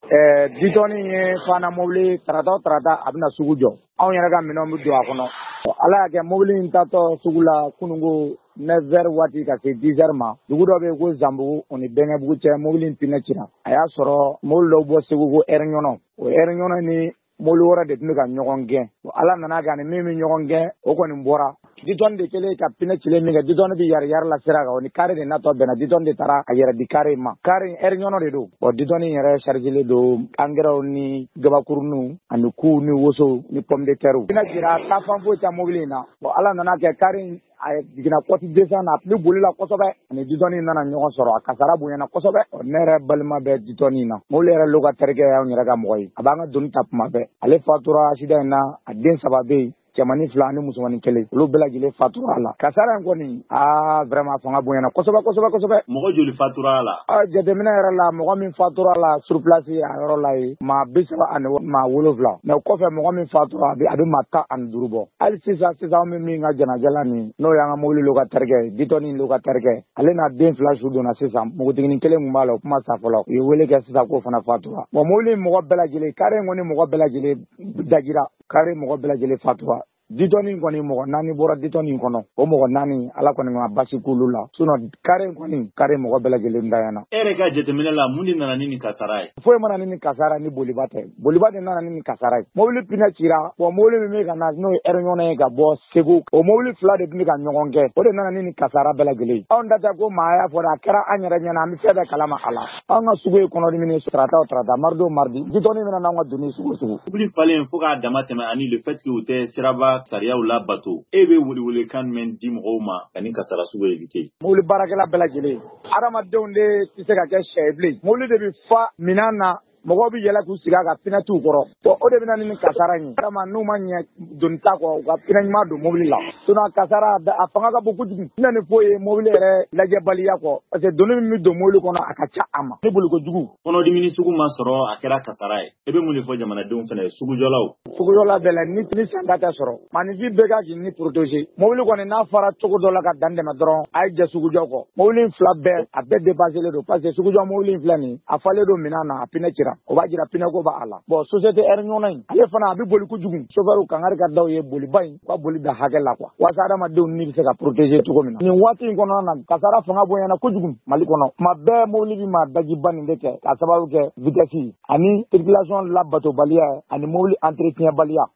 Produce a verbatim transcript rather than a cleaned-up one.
ɛɛ bitɔnni ye fana mobili tarata o tarata a bɛna sugu jɔ anw yɛrɛ ka minɛnw bɛ don a kɔnɔ ala y'a kɛ mobili in tatɔ sugu la kununko neuf heures waati ka se dix heures ma dugu dɔ bɛ yen ko Zanbugu o ni Bɛnkɛbugu cɛ mobili in pinɛ cira a y'a sɔrɔ mobili dɔw bɔ Segu ko ɛri ɲɔnɔ o ɛri ɲɔnɔ ni mobili wɛrɛ de tun bɛ ka ɲɔgɔn gɛn ala nana kɛ ani min bɛ ɲɔgɔn gɛn o kɔni bɔra ditɔnni de kɛlen ka pinɛ cilen min kɛ ditɔnni bɛ yari yari la sira kan o ni kari de natɔ bɛnna ditɔnni de taara a yɛrɛ di kari ma kari ɛri ɲɔnɔ de don bon ditɔnni yɛrɛ chargelen don angɛrɛw ni gabakuruninw ani kuw ni wosow ni pomme de terre pinɛ cira taa fan foyi tɛ mobili in na bon ala nana kɛ kari a jiginna kɔti desan na a tun bɛ boli la kosɛbɛ ani ditɔnni nana ɲɔgɔn sɔrɔ a kasara bonyana kosɛbɛ ne yɛrɛ balima bɛ ditɔnni in na mobili yɛrɛ lokatarikɛ y'anw yɛrɛ ka mɔgɔ ye a b'an ka doni ta kuma bɛɛ ale fatura accident in na a den saba bɛ yen cɛmani fila ani musomanin kelen olu bɛɛ lajɛlen fatura a la kasara in kɔni aa vraiment fanga bonyana kosɛbɛ kosɛbɛ kosɛbɛ mɔgɔ joli fatura a la a jateminɛ yɛrɛ la mɔgɔ min fatura a la sur place a yɔrɔ la ye maa bi saba ani maa wolonwula mais kɔfɛ mɔgɔ min fatura a bɛ a bɛ maa tan ani duuru bɔ hali sisan sisan an bɛ min ka janaja la nin n'o y'an ka mobili lokatarikɛ ditɔnni lokatarikɛ ale n'a den fila su donna sisan npogotiginin kelen min b'a la o kuma sa fɔlɔ u ye wele kɛ sisan k'o fana fatura bon mobili mɔgɔ bɛɛ lajɛlen kare in kɔni mɔgɔ bɛɛ lajɛlen dagira kare mɔgɔ bɛɛ lajɛlen fatura ditɔnni kɔni mɔgɔ naani bɔra ditɔnni kɔnɔ o mɔgɔ naani ala kɔni ma basi k'olu la sinon kare kɔni kare mɔgɔ bɛɛ lajɛlen dayana e yɛrɛ ka jateminɛ la mun de nana ni nin kasara ye foyi mana ni nin kasara ni boliba tɛ boliba de nana ni nin kasara ye mobili pinɛ cira bon mobili min bɛ ka na n'o ye ɛri ɲɔgɔn ye ka bɔ Segu o mobili fila de tun bɛ ka ɲɔgɔn kɛ o de nana ni nin kasara bɛɛ lajɛlen anw da tɛ ko maa y'a fɔ a kɛra an yɛrɛ ɲɛna an bɛ fɛn bɛɛ kalama a la an ka sugu ye kɔnɔdimi ni tarata o tarata mardi o mardi ditɔnni bɛna n'anw ka doni sugu sugu mobili falen fo k'a dama tɛmɛ ani le fait que u tɛ siraba sariyaw labato e bɛ wele kan jumɛn di mɔgɔw ma ka nin kasara sugu éviter mobili baarakɛla bɛɛ lajɛlen adamadenw de tɛ se ka kɛ sɛ ye bilen mobili de bɛ fa minan na mɔgɔw bɛ yɛlɛ k'u sigi a ka pinɛ t'u kɔrɔ bon o de bɛ na ni nin kasara in ye adama n'u ma ɲɛ doni ta kɔ u ka pinɛ ɲuman don mobili la sinon kasara a fanga ka bon kojugu n tɛna nin fɔ ye mobili yɛrɛ lajɛbaliya kɔ parce que doni min bɛ don mobili kɔnɔ a ka ca a ma ne bolo kojugu kɔnɔdimi sugu ma sɔrɔ a kɛra kasara ye e bɛ mun de fɔ jamanadenw fana sugujɔlaw sugujɔla bɛɛ la ni ni sanda tɛ sɔrɔ maninfin bɛɛ ka k'i ni protéger mobili kɔni n'a fara cogo dɔ la ka dan tɛmɛ dɔrɔn a ye jɛ sugujɔ kɔ mobili in fila bɛɛ a bɛɛ dépassé don parce que sugujɔ mobili in filɛ nin a falen don minan na a pinɛ cira o b'a jira pinɛ ko b'a la bon société ɛri ɲɔgɔn in ale fana a bɛ boli kojugu chauffeur kangari ka daw ye boliba in u ka boli da hakɛ la quoi walasa adamadenw ni bɛ se ka protéger cogo min na nin waati in kɔnɔna na kasara fanga bonyana kojugu Mali kɔnɔ tuma bɛɛ mobili bɛ maa dajiba nin de kɛ k'a sababu kɛ vitesse ani circulation labatobaliya ani mobili entretien baliya